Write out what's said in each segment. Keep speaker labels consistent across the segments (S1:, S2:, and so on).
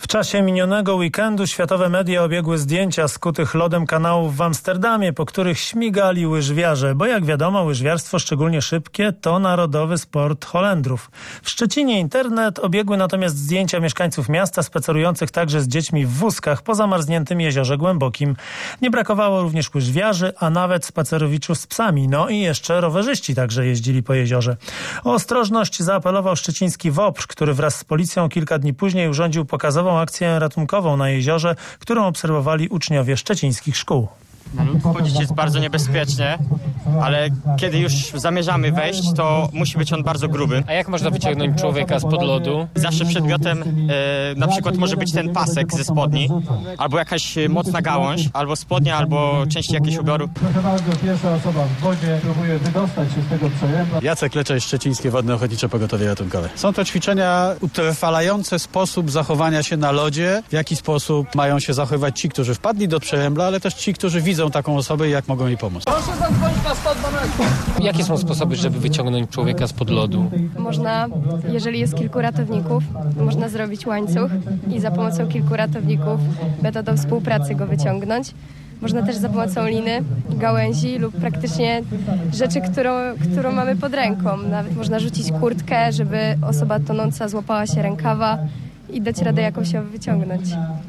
S1: czasie minionego weekendu światowe media obiegły zdjęcia skutych lodem kanałów w Amsterdamie, po których śmigali łyżwiarze, bo jak wiadomo łyżwiarstwo, szczególnie szybkie, to narodowy sport Holendrów. W Szczecinie internet obiegły natomiast zdjęcia mieszkańców miasta spacerujących także z dziećmi w wózkach po zamarzniętym jeziorze głębokim. Nie brakowało również łyżwiarzy, a nawet spacerowiczów z psami. No i jeszcze rowerzyści także jeździli po jeziorze. O ostrożność zaapelował szczeciński WOPR, który wraz z policją kilka dni później urządził pokazową akcję ratunkową na jeziorze, którą obserwowali uczniowie szczecińskich szkół.
S2: Na lód wchodzić jest bardzo niebezpiecznie, ale kiedy już zamierzamy wejść, to musi być on bardzo gruby.
S3: A jak można wyciągnąć człowieka spod lodu?
S2: Zawsze przedmiotem na przykład może być ten pasek ze spodni, albo jakaś mocna gałąź, albo spodnia, albo części jakiegoś ubioru.
S4: Proszę bardzo, pierwsza osoba w wodzie próbuje wydostać się z tego przejęła.
S5: Jacek Leczej, Szczecińskie Wodne Ochotnicze Pogotowie Ratunkowe. Są to ćwiczenia utrwalające sposób zachowania się na lodzie, w jaki sposób mają się zachowywać ci, którzy wpadli do przerębla, ale też ci, którzy widzą taką osobę i jak mogą jej pomóc.
S4: Proszę zadzwonić na 112.
S3: Jakie są sposoby, żeby wyciągnąć człowieka spod lodu?
S6: Można, jeżeli jest kilku ratowników, można zrobić łańcuch i za pomocą kilku ratowników metodą współpracy go wyciągnąć. Można też za pomocą liny, gałęzi lub praktycznie rzeczy, którą mamy pod ręką. Nawet można rzucić kurtkę, żeby osoba tonąca złapała się rękawa i dać radę jakąś ją wyciągnąć.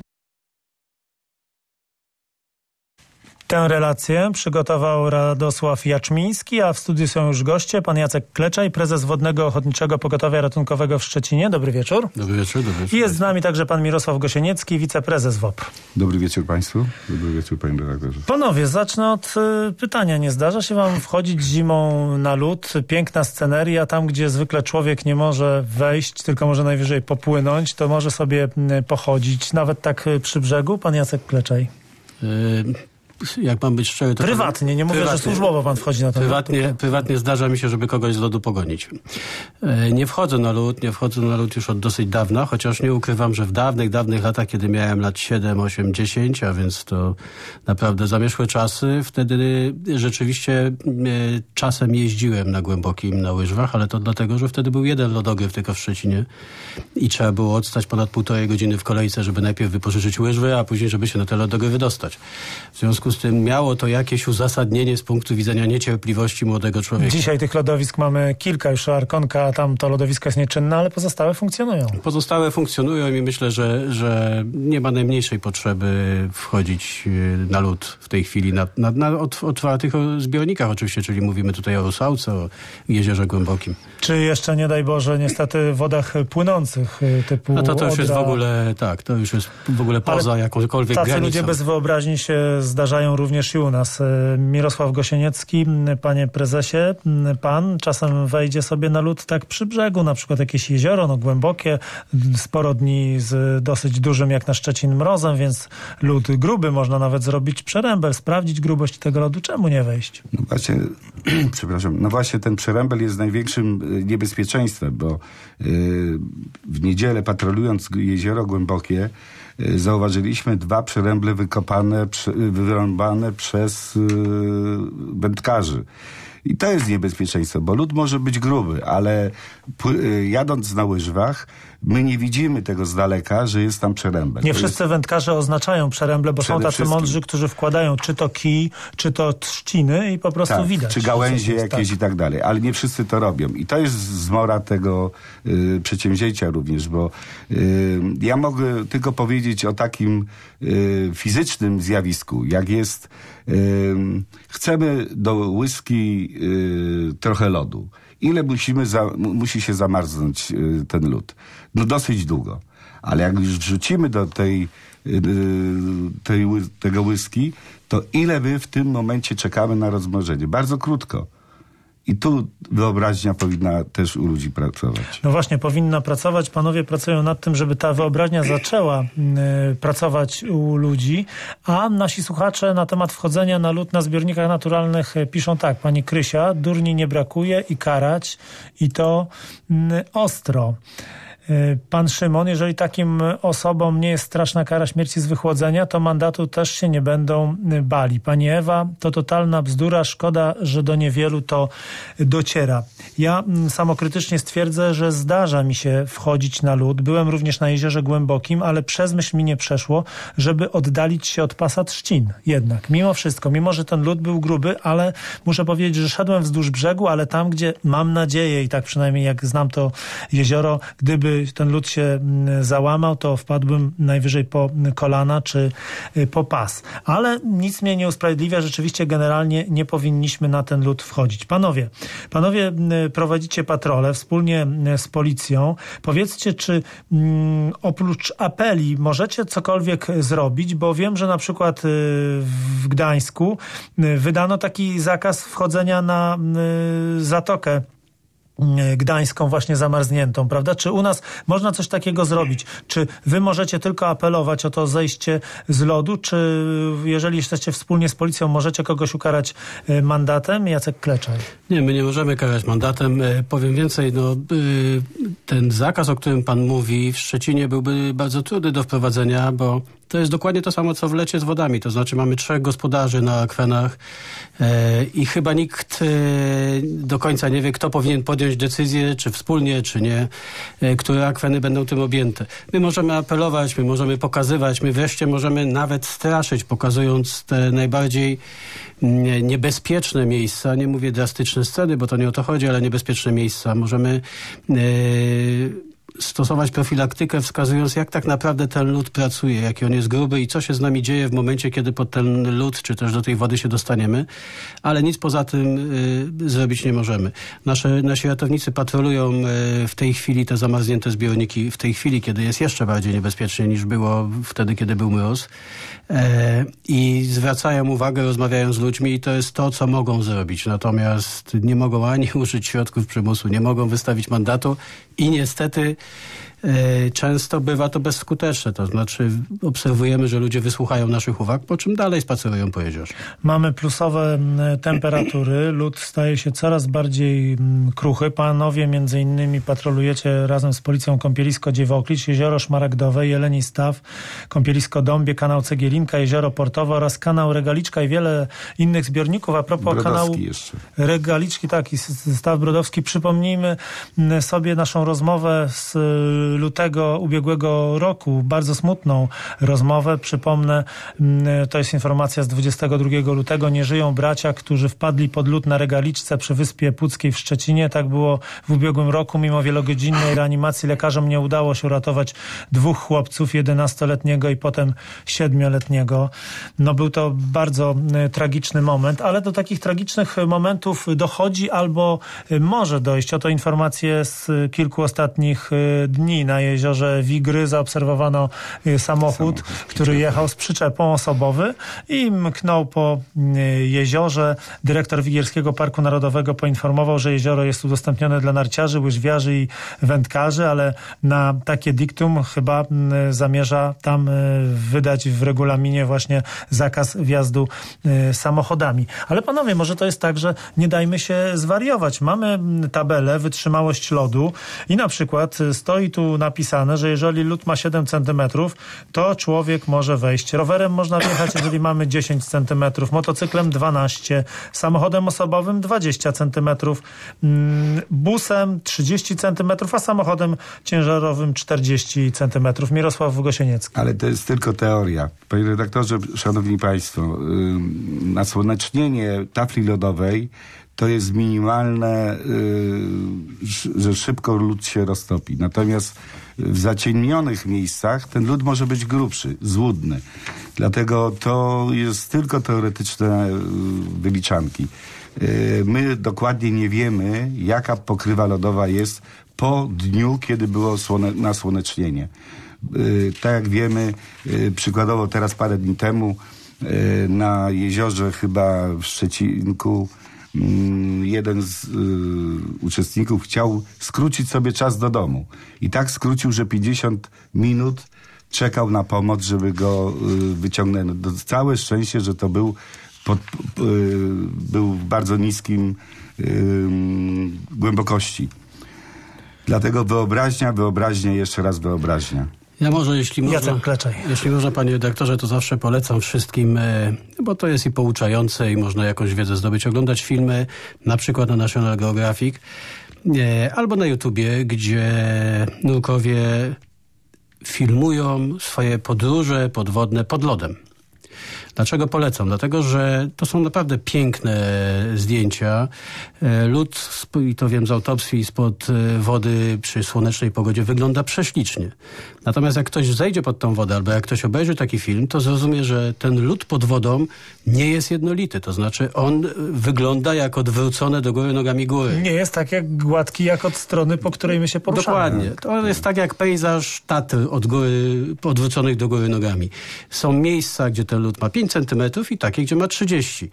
S1: Tę relację przygotował Radosław Jaczmiński, a w studiu są już goście. Pan Jacek Kleczaj, prezes Wodnego Ochotniczego Pogotowia Ratunkowego w Szczecinie. Dobry wieczór.
S5: Dobry wieczór.
S1: I jest z nami także pan Mirosław Gosieniecki, wiceprezes WOPR.
S7: Dobry wieczór państwu. Dobry wieczór panie redaktorze.
S1: Panowie, zacznę od pytania. Nie zdarza się wam wchodzić zimą na lód? Piękna sceneria, tam gdzie zwykle człowiek nie może wejść, tylko może najwyżej popłynąć, to może sobie pochodzić, nawet tak przy brzegu? Pan Jacek Kleczaj.
S5: Jak mam być szczery, to...
S1: Prywatnie, nie mówię, że służbowo pan wchodzi na ten
S5: Prywatnie zdarza mi się, żeby kogoś z lodu pogonić. Nie wchodzę na lód już od dosyć dawna, chociaż nie ukrywam, że w dawnych latach, kiedy miałem lat 7, 8, 10, a więc to naprawdę zamieszłe czasy, wtedy rzeczywiście czasem jeździłem na głębokim na łyżwach, ale to dlatego, że wtedy był jeden lodogryf tylko w Szczecinie i trzeba było odstać ponad 1,5 godziny w kolejce, żeby najpierw wypożyczyć łyżwy, a później, żeby się na te lodogryfy dostać. W związku z tym miało to jakieś uzasadnienie z punktu widzenia niecierpliwości młodego człowieka.
S1: Dzisiaj tych lodowisk mamy kilka, już Arkonka, tam to lodowisko jest nieczynne, ale pozostałe funkcjonują.
S5: Pozostałe funkcjonują i myślę, że nie ma najmniejszej potrzeby wchodzić na lód w tej chwili na otwartych zbiornikach oczywiście, czyli mówimy tutaj o Rusałce, o jeziorze głębokim.
S1: Czy jeszcze, nie daj Boże, niestety wodach płynących typu
S5: No to już
S1: Odra.
S5: jest w ogóle, tak, to już jest w ogóle poza jakąkolwiek
S1: tacy
S5: granicą.
S1: ludzie bez wyobraźni się zdarzają również i u nas. Mirosław Gosieniecki, panie prezesie, pan czasem wejdzie sobie na lód tak przy brzegu, na przykład jakieś jezioro, no głębokie, sporo dni z dosyć dużym jak na Szczecin mrozem, więc lód gruby, można nawet zrobić przerębel, sprawdzić grubość tego lodu, czemu nie wejść?
S7: No właśnie, przepraszam, no właśnie ten przerębel jest największym niebezpieczeństwem, bo w niedzielę patrolując jezioro głębokie zauważyliśmy 2 przeręble wyrąbane przez wędkarzy. I to jest niebezpieczeństwo, bo lód może być gruby, ale jadąc na łyżwach, my nie widzimy tego z daleka, że jest tam przerębel.
S1: Nie wszyscy wędkarze oznaczają przeręble, bo są tacy mądrzy, którzy wkładają czy to kij, czy to trzciny i po prostu widać.
S7: Czy gałęzie jakieś i tak dalej, ale nie wszyscy to robią. I to jest zmora tego przedsięwzięcia również, bo ja mogę tylko powiedzieć o takim fizycznym zjawisku, jak jest chcemy do łyżki trochę lodu. Ile musi się zamarznąć ten lód? No dosyć długo. Ale jak już wrzucimy do tego łyżki, to ile my w tym momencie czekamy na rozmnożenie? Bardzo krótko. I tu wyobraźnia powinna też u ludzi pracować.
S1: No właśnie, powinna pracować. Panowie pracują nad tym, żeby ta wyobraźnia zaczęła pracować u ludzi, a nasi słuchacze na temat wchodzenia na lód na zbiornikach naturalnych piszą tak: pani Krysia, durni nie brakuje i karać, i to ostro. Pan Szymon, jeżeli takim osobom nie jest straszna kara śmierci z wychłodzenia, to mandatu też się nie będą bali. Pani Ewa, to totalna bzdura, szkoda, że do niewielu to dociera. Ja samokrytycznie stwierdzę, że zdarza mi się wchodzić na lód. Byłem również na Jeziorze Głębokim, ale przez myśl mi nie przeszło, żeby oddalić się od pasa Trzcin. Jednak, mimo wszystko, mimo że ten lód był gruby, ale muszę powiedzieć, że szedłem wzdłuż brzegu, ale tam, gdzie mam nadzieję i tak przynajmniej jak znam to jezioro, gdyby ten lód się załamał, to wpadłbym najwyżej po kolana czy po pas. Ale nic mnie nie usprawiedliwia, rzeczywiście generalnie nie powinniśmy na ten lód wchodzić. Panowie prowadzicie patrole wspólnie z policją. Powiedzcie, czy oprócz apeli możecie cokolwiek zrobić, bo wiem, że na przykład w Gdańsku wydano taki zakaz wchodzenia na Zatokę Gdańską właśnie zamarzniętą, prawda? Czy u nas można coś takiego zrobić? Czy wy możecie tylko apelować o to zejście z lodu? Czy jeżeli jesteście wspólnie z policją, możecie kogoś ukarać mandatem? Jacek Kleczaj.
S5: Nie, my nie możemy karać mandatem. Powiem więcej, ten zakaz, o którym pan mówi, w Szczecinie byłby bardzo trudny do wprowadzenia, bo to jest dokładnie to samo, co w lecie z wodami. To znaczy mamy 3 gospodarzy na akwenach i chyba nikt do końca nie wie, kto powinien podjąć decyzję, czy wspólnie, czy nie, które akweny będą tym objęte. My możemy apelować, my możemy pokazywać, my wreszcie możemy nawet straszyć, pokazując te najbardziej niebezpieczne miejsca. Nie mówię drastyczne sceny, bo to nie o to chodzi, ale niebezpieczne miejsca. Możemy stosować profilaktykę, wskazując, jak tak naprawdę ten lód pracuje, jaki on jest gruby i co się z nami dzieje w momencie, kiedy pod ten lód, czy też do tej wody się dostaniemy, ale nic poza tym zrobić nie możemy. Nasi ratownicy patrolują w tej chwili te zamarznięte zbiorniki, w tej chwili, kiedy jest jeszcze bardziej niebezpiecznie niż było wtedy, kiedy był mróz, i zwracają uwagę, rozmawiają z ludźmi i to jest to, co mogą zrobić. Natomiast nie mogą ani użyć środków przymusu, nie mogą wystawić mandatu i niestety często bywa to bezskuteczne. To znaczy obserwujemy, że ludzie wysłuchają naszych uwag, po czym dalej spacerują po jeziorze.
S1: Mamy plusowe temperatury, lód staje się coraz bardziej kruchy. Panowie między innymi patrolujecie razem z policją kąpielisko Dziewoklicz, jezioro Szmaragdowe, Jeleni Staw, kąpielisko Dąbie, kanał Cegielinka, jezioro Portowe oraz kanał Regaliczka i wiele innych zbiorników. A propos
S7: Brodowski
S1: kanału
S7: jeszcze.
S1: Regaliczki, tak, i Staw Brodowski. Przypomnijmy sobie naszą rozmowę z lutego ubiegłego roku. Bardzo smutną rozmowę. Przypomnę, to jest informacja z 22 lutego. Nie żyją bracia, którzy wpadli pod lód na Regaliczce przy Wyspie Puckiej w Szczecinie. Tak było w ubiegłym roku. Mimo wielogodzinnej reanimacji lekarzom nie udało się uratować 2 chłopców, 11-letniego i potem 7-letniego. Był to bardzo tragiczny moment, ale do takich tragicznych momentów dochodzi albo może dojść. Oto informacje z kilku ostatnich dni. Na jeziorze Wigry zaobserwowano samochód, który jechał z przyczepą osobowy i mknął po jeziorze. Dyrektor Wigierskiego Parku Narodowego poinformował, że jezioro jest udostępnione dla narciarzy, łyżwiarzy i wędkarzy, ale na takie diktum chyba zamierza tam wydać w regulaminie właśnie zakaz wjazdu samochodami. Ale panowie, może to jest tak, że nie dajmy się zwariować. Mamy tabelę wytrzymałość lodu i na przykład stoi tu napisane, że jeżeli lód ma 7 cm, to człowiek może wejść. Rowerem można wjechać, jeżeli mamy 10 cm, motocyklem 12, samochodem osobowym 20 cm, busem 30 cm, a samochodem ciężarowym 40 cm. Mirosław Gosieniecki.
S7: Ale to jest tylko teoria. Panie redaktorze, szanowni państwo, nasłonecznienie tafli lodowej to jest minimalne, że szybko lód się roztopi. Natomiast w zaciemnionych miejscach ten lód może być grubszy, złudny. Dlatego to jest tylko teoretyczne wyliczanki. My dokładnie nie wiemy, jaka pokrywa lodowa jest po dniu, kiedy było nasłonecznienie. Tak jak wiemy, przykładowo teraz parę dni temu na jeziorze chyba w Szczecinku jeden z uczestników chciał skrócić sobie czas do domu. I tak skrócił, że 50 minut czekał na pomoc, żeby go wyciągnęło. Całe szczęście, że to był w bardzo niskim głębokości. Dlatego wyobraźnia, jeszcze raz wyobraźnia.
S5: Ja może, jeśli można, panie redaktorze, to zawsze polecam wszystkim, bo to jest i pouczające i można jakąś wiedzę zdobyć, oglądać filmy, na przykład na National Geographic, albo na YouTubie, gdzie nurkowie filmują swoje podróże podwodne pod lodem. Dlaczego polecam? Dlatego, że to są naprawdę piękne zdjęcia. Lód, i to wiem z autopsji, spod wody przy słonecznej pogodzie wygląda prześlicznie. Natomiast jak ktoś zejdzie pod tą wodę, albo jak ktoś obejrzy taki film, to zrozumie, że ten lód pod wodą nie jest jednolity. To znaczy on wygląda jak odwrócone do góry nogami góry.
S1: Nie jest tak jak gładki, jak od strony, po której my się poruszamy.
S5: Dokładnie. To jest tak jak pejzaż Tatr od góry, odwróconych do góry nogami. Są miejsca, gdzie ten lód ma 5 centymetrów i takie, gdzie ma 30.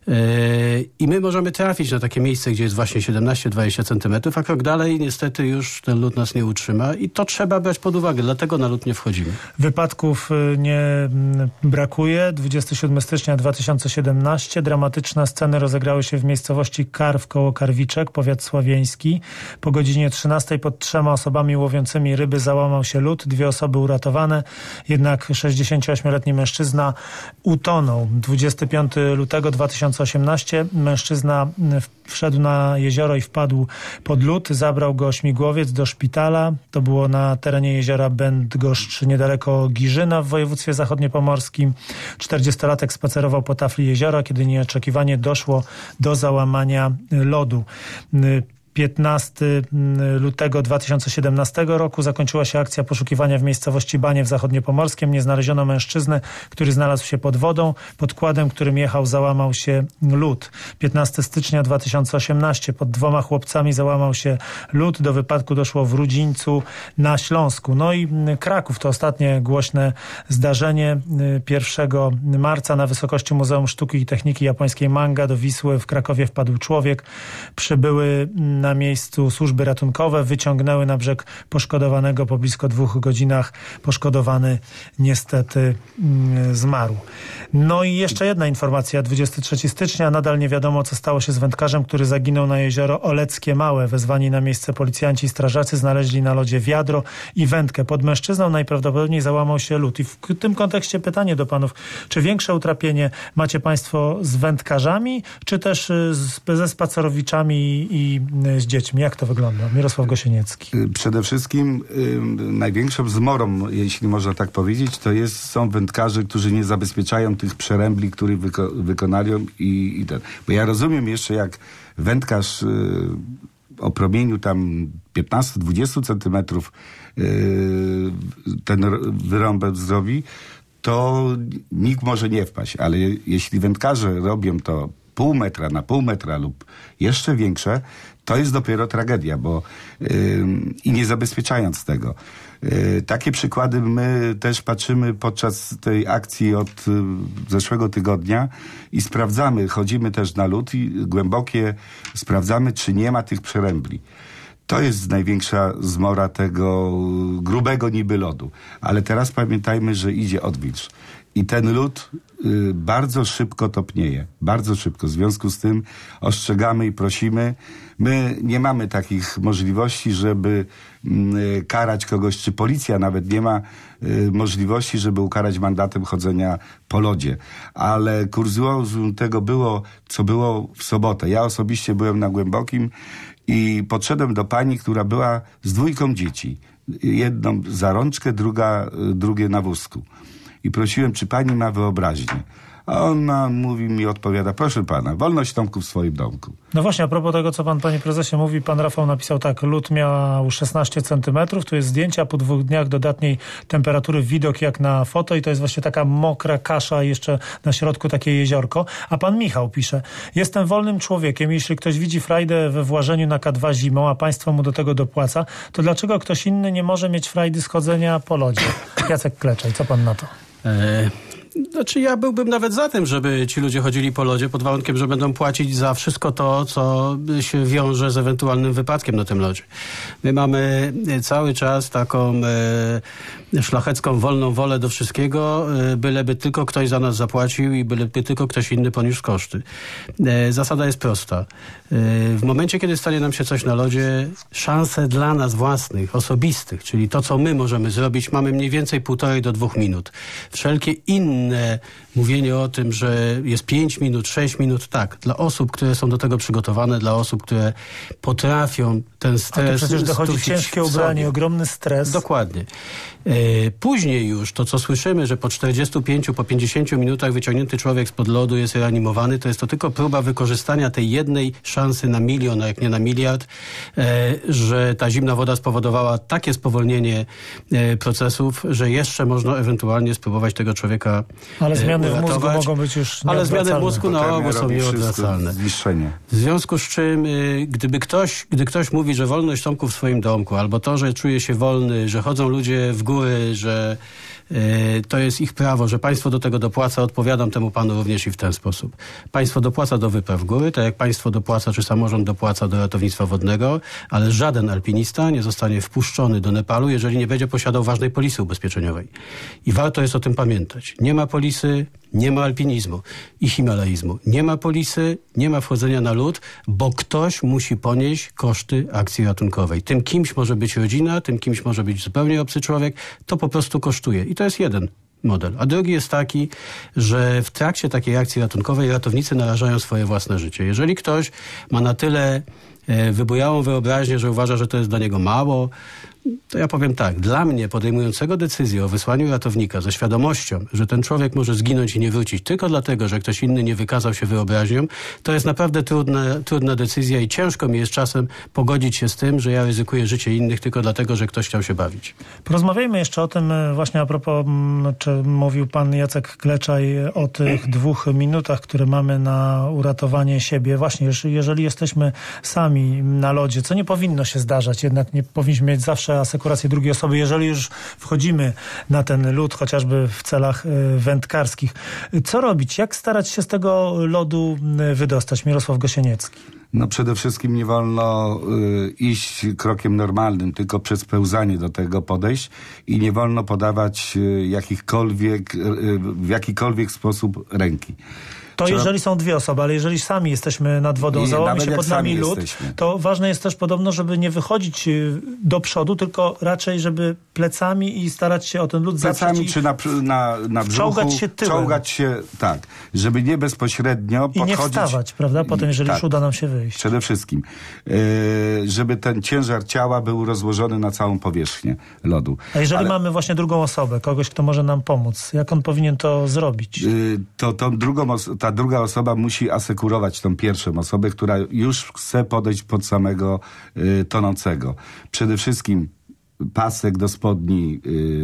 S5: I my możemy trafić na takie miejsce, gdzie jest właśnie 17-20 centymetrów, a krok dalej niestety już ten lód nas nie utrzyma i to trzeba brać pod uwagę, dlatego na lód nie wchodzimy.
S1: Wypadków nie brakuje. 27 stycznia 2017. Dramatyczne sceny rozegrały się w miejscowości Karw koło Karwiczek, powiat sławieński. Po godzinie 13 pod 3 osobami łowiącymi ryby załamał się lód. 2 osoby uratowane, jednak 68-letni mężczyzna utonął. 25 lutego 2018 mężczyzna wszedł na jezioro i wpadł pod lód. Zabrał go śmigłowiec do szpitala. To było na terenie jeziora Będgoszcz, niedaleko Giżyna w województwie zachodniopomorskim. 40-latek spacerował po tafli jeziora, kiedy nieoczekiwanie doszło do załamania lodu. 15 lutego 2017 roku zakończyła się akcja poszukiwania w miejscowości Baniew Zachodniopomorskiem. Nie znaleziono mężczyzny, który znalazł się pod wodą. Podkładem, którym jechał, załamał się lód. 15 stycznia 2018 pod 2 chłopcami załamał się lód. Do wypadku doszło w Rudzińcu na Śląsku. No i Kraków to ostatnie głośne zdarzenie. 1 marca na wysokości Muzeum Sztuki i Techniki Japońskiej Manga do Wisły w Krakowie wpadł człowiek. Przybyły na miejscu służby ratunkowe, wyciągnęły na brzeg poszkodowanego. Po blisko 2 godzinach poszkodowany niestety zmarł. No i jeszcze jedna informacja. 23 stycznia nadal nie wiadomo, co stało się z wędkarzem, który zaginął na jezioro Oleckie Małe. Wezwani na miejsce policjanci i strażacy znaleźli na lodzie wiadro i wędkę. Pod mężczyzną najprawdopodobniej załamał się lód. I w tym kontekście pytanie do panów, czy większe utrapienie macie państwo z wędkarzami, czy też ze spacerowiczami i z dziećmi? Jak to wygląda? Mirosław Gosieniecki.
S7: Przede wszystkim największą zmorą, jeśli można tak powiedzieć, to są wędkarze, którzy nie zabezpieczają tych przerębli, które wykonają i ten. Bo ja rozumiem jeszcze, jak wędkarz o promieniu tam 15-20 centymetrów ten wyrąbek zrobi, to nikt może nie wpaść. Ale jeśli wędkarze robią to pół metra na pół metra lub jeszcze większe, to jest dopiero tragedia, bo i nie zabezpieczając tego. Takie przykłady my też patrzymy podczas tej akcji od zeszłego tygodnia i sprawdzamy, chodzimy też na lód i głębokie, sprawdzamy, czy nie ma tych przerębli. To jest największa zmora tego grubego niby lodu. Ale teraz pamiętajmy, że idzie odwilż. I ten lód bardzo szybko topnieje. Bardzo szybko. W związku z tym ostrzegamy i prosimy. My nie mamy takich możliwości, żeby karać kogoś, czy policja nawet nie ma możliwości, żeby ukarać mandatem chodzenia po lodzie. Ale kurzozum tego było, co było w sobotę. Ja osobiście byłem na Głębokim i podszedłem do pani, która była z 2 dzieci. Jedną za rączkę, drugie na wózku. I prosiłem, czy pani ma wyobraźnię. A ona odpowiada, proszę pana, wolność Tomku w swoim domku.
S1: No właśnie, a propos tego, co pan, panie prezesie, mówi, pan Rafał napisał tak, lód miał 16 centymetrów, tu jest zdjęcie, a po 2 dniach dodatniej temperatury widok jak na foto i to jest właśnie taka mokra kasza, jeszcze na środku takie jeziorko. A pan Michał pisze, jestem wolnym człowiekiem, jeśli ktoś widzi frajdę we włażeniu na K2 zimą, a państwo mu do tego dopłaca, to dlaczego ktoś inny nie może mieć frajdy z chodzenia po lodzie? Jacek Kleczaj, co pan na to?
S5: Znaczy ja byłbym nawet za tym, żeby ci ludzie chodzili po lodzie pod warunkiem, że będą płacić za wszystko to, co się wiąże z ewentualnym wypadkiem na tym lodzie. My mamy cały czas taką szlachecką, wolną wolę do wszystkiego, byleby tylko ktoś za nas zapłacił i byleby tylko ktoś inny poniósł koszty. Zasada jest prosta. W momencie, kiedy stanie nam się coś na lodzie, szanse dla nas własnych, osobistych, czyli to, co my możemy zrobić, mamy mniej więcej 1,5 do 2 minut. Wszelkie inne mówienie o tym, że jest 5 minut, 6 minut, tak. Dla osób, które są do tego przygotowane, dla osób, które potrafią ten stres...
S1: A to przecież dochodzi ciężkie ubranie, ogromny stres.
S5: Dokładnie. Później już to, co słyszymy, że po 45, po 50 minutach wyciągnięty człowiek spod lodu jest reanimowany, to jest to tylko próba wykorzystania tej jednej szansy na milion, a jak nie na miliard, że ta zimna woda spowodowała takie spowolnienie procesów, że jeszcze można ewentualnie spróbować tego człowieka
S1: ale zmiany
S5: uratować.
S1: w mózgu mogą być już
S5: ale
S1: nieodwracalne.
S5: zmiany w mózgu na ogół są nieodwracalne. W związku z czym, gdy ktoś mówi, że wolność Tomku w swoim domku, albo to, że czuje się wolny, że chodzą ludzie w góry, że to jest ich prawo, że państwo do tego dopłaca, odpowiadam temu panu również i w ten sposób. Państwo dopłaca do wypraw w góry, tak jak państwo dopłaca, czy samorząd dopłaca do ratownictwa wodnego, ale żaden alpinista nie zostanie wpuszczony do Nepalu, jeżeli nie będzie posiadał ważnej polisy ubezpieczeniowej. I warto jest o tym pamiętać. Nie ma polisy, nie ma alpinizmu i himalaizmu. Nie ma polisy, nie ma wchodzenia na lód, bo ktoś musi ponieść koszty akcji ratunkowej. Tym kimś może być rodzina, tym kimś może być zupełnie obcy człowiek. To po prostu kosztuje. I to jest jeden model. A drugi jest taki, że w trakcie takiej akcji ratunkowej ratownicy narażają swoje własne życie. Jeżeli ktoś ma na tyle wybujałą wyobraźnię, że uważa, że to jest dla niego mało, to ja powiem tak, dla mnie podejmującego decyzję o wysłaniu ratownika ze świadomością, że ten człowiek może zginąć i nie wrócić tylko dlatego, że ktoś inny nie wykazał się wyobraźnią, to jest naprawdę trudna decyzja i ciężko mi jest czasem pogodzić się z tym, że ja ryzykuję życie innych tylko dlatego, że ktoś chciał się bawić.
S1: Porozmawiajmy jeszcze o tym właśnie a propos, czy mówił pan Jacek Kleczaj o tych 2 minutach, które mamy na uratowanie siebie. Właśnie, jeżeli jesteśmy sami na lodzie, co nie powinno się zdarzać, jednak nie powinniśmy mieć zawsze asekurację drugiej osoby, jeżeli już wchodzimy na ten lód, chociażby w celach wędkarskich. Co robić? Jak starać się z tego lodu wydostać? Mirosław Gosieniecki.
S7: No przede wszystkim nie wolno iść krokiem normalnym, tylko przez pełzanie do tego podejść i nie wolno podawać w jakikolwiek sposób ręki.
S1: To jeżeli są 2 osoby, ale jeżeli sami jesteśmy nad wodą, załomi się pod nami lód, to ważne jest też podobno, żeby nie wychodzić do przodu, tylko raczej, żeby plecami i starać się o ten lód
S7: plecami czy na brzuchu,
S1: czołgać się tyłem.
S7: Czołgać się, tak, żeby nie bezpośrednio podchodzić.
S1: I nie wstawać, prawda, potem, jeżeli już uda nam się wyjść.
S7: Przede wszystkim. Żeby ten ciężar ciała był rozłożony na całą powierzchnię lodu.
S1: A jeżeli mamy właśnie drugą osobę, kogoś, kto może nam pomóc, jak on powinien to zrobić?
S7: Ta druga osoba musi asekurować tą pierwszą osobę, która już chce podejść pod samego tonącego. Przede wszystkim pasek do spodni,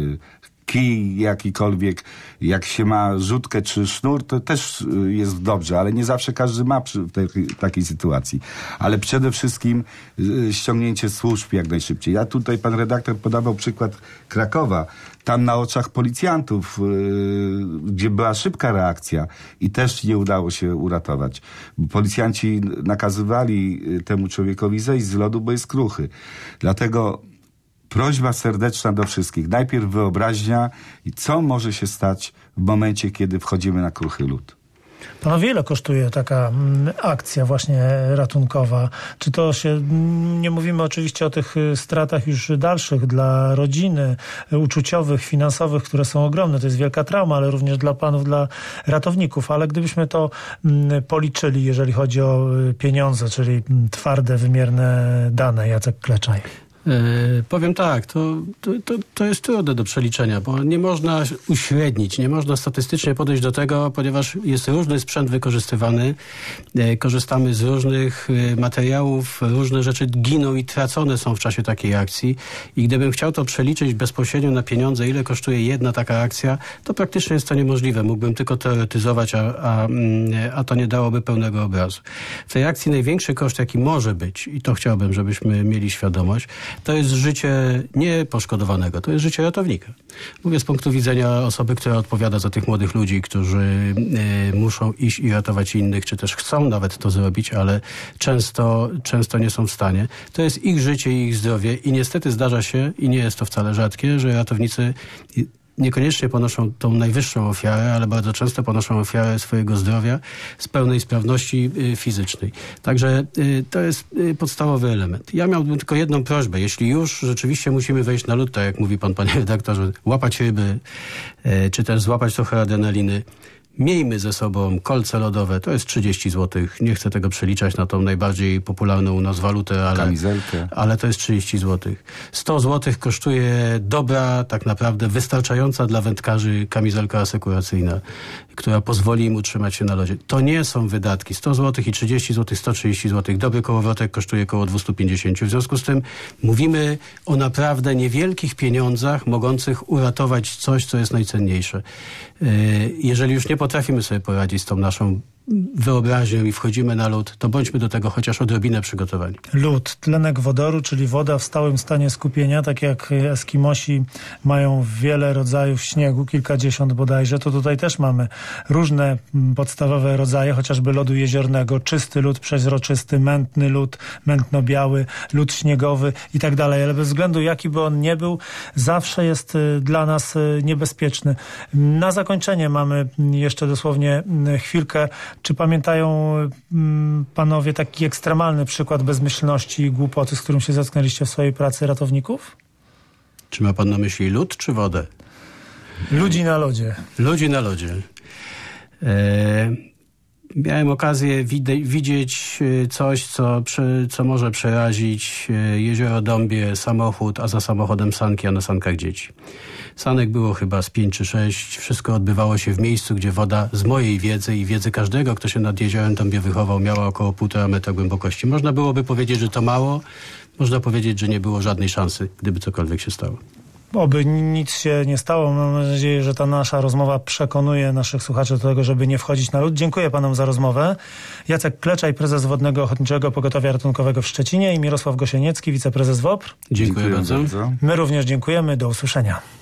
S7: kij jakikolwiek, jak się ma rzutkę czy sznur, to też jest dobrze, ale nie zawsze każdy ma w takiej sytuacji. Ale przede wszystkim ściągnięcie służb jak najszybciej. Ja tutaj, pan redaktor podawał przykład Krakowa. Tam na oczach policjantów, gdzie była szybka reakcja i też nie udało się uratować. Policjanci nakazywali temu człowiekowi zejść z lodu, bo jest kruchy. Dlatego prośba serdeczna do wszystkich. Najpierw wyobraźnia i co może się stać w momencie, kiedy wchodzimy na kruchy lód.
S1: Panowie, ile kosztuje taka akcja właśnie ratunkowa? Czy to się, nie mówimy oczywiście o tych stratach już dalszych dla rodziny, uczuciowych, finansowych, które są ogromne. To jest wielka trauma, ale również dla panów, dla ratowników. Ale gdybyśmy to policzyli, jeżeli chodzi o pieniądze, czyli twarde, wymierne dane, Jacek Kleczaj.
S5: Powiem tak, to jest trudne do przeliczenia, bo nie można uśrednić, nie można statystycznie podejść do tego, ponieważ jest różny sprzęt wykorzystywany, korzystamy z różnych materiałów, różne rzeczy giną i tracone są w czasie takiej akcji i gdybym chciał to przeliczyć bezpośrednio na pieniądze, ile kosztuje jedna taka akcja, to praktycznie jest to niemożliwe. Mógłbym tylko teoretyzować, a to nie dałoby pełnego obrazu. W tej akcji największy koszt, jaki może być, i to chciałbym, żebyśmy mieli świadomość, To jest życie nie poszkodowanego, to jest życie ratownika. Mówię z punktu widzenia osoby, która odpowiada za tych młodych ludzi, którzy muszą iść i ratować innych, czy też chcą nawet to zrobić, ale często nie są w stanie. To jest ich życie i ich zdrowie i niestety zdarza się, i nie jest to wcale rzadkie, że ratownicy niekoniecznie ponoszą tą najwyższą ofiarę, ale bardzo często ponoszą ofiarę swojego zdrowia z pełnej sprawności fizycznej. Także to jest podstawowy element. Ja miałbym tylko jedną prośbę. Jeśli już rzeczywiście musimy wejść na lód, tak jak mówi pan, panie redaktorze, łapać ryby, czy też złapać trochę adrenaliny, miejmy ze sobą kolce lodowe, to jest 30 zł. Nie chcę tego przeliczać na tą najbardziej popularną u nas walutę, ale to jest 30 zł. 100 zł kosztuje dobra, tak naprawdę wystarczająca dla wędkarzy kamizelka asekuracyjna, która pozwoli im utrzymać się na lodzie. To nie są wydatki. 100 zł i 30 zł, 130 zł. Dobry kołowrotek kosztuje około 250. W związku z tym mówimy o naprawdę niewielkich pieniądzach mogących uratować coś, co jest najcenniejsze. Jeżeli już nie potrafimy sobie poradzić z tą naszą wyobraźnią i wchodzimy na lód, to bądźmy do tego chociaż odrobinę przygotowani.
S1: Lód, tlenek wodoru, czyli woda w stałym stanie skupienia, tak jak Eskimosi mają wiele rodzajów śniegu, kilkadziesiąt bodajże, to tutaj też mamy różne podstawowe rodzaje, chociażby lodu jeziornego, czysty lód przeźroczysty, mętny lód, mętno-biały, lód śniegowy i tak dalej, ale bez względu jaki by on nie był, zawsze jest dla nas niebezpieczny. Na zakończenie mamy jeszcze dosłownie chwilkę. Czy pamiętają panowie taki ekstremalny przykład bezmyślności i głupoty, z którym się zetknęliście w swojej pracy ratowników?
S5: Czy ma pan na myśli lód czy wodę?
S1: Ludzi na lodzie.
S5: Ludzi na lodzie. Miałem okazję widzieć coś, co może przerazić jezioro Dąbie, samochód, a za samochodem sanki, a na sankach dzieci. Sanek było chyba z 5 czy 6. Wszystko odbywało się w miejscu, gdzie woda z mojej wiedzy i wiedzy każdego, kto się nad jeziorem Dąbie wychował, miała około 1,5 metra głębokości. Można byłoby powiedzieć, że to mało. Można powiedzieć, że nie było żadnej szansy, gdyby cokolwiek się stało.
S1: Oby nic się nie stało. Mam nadzieję, że ta nasza rozmowa przekonuje naszych słuchaczy do tego, żeby nie wchodzić na lód. Dziękuję panom za rozmowę. Jacek Kleczaj, prezes Wodnego Ochotniczego Pogotowia Ratunkowego w Szczecinie i Mirosław Gosieniecki, wiceprezes WOPR.
S5: Dziękuję bardzo.
S1: My również dziękujemy. Do usłyszenia.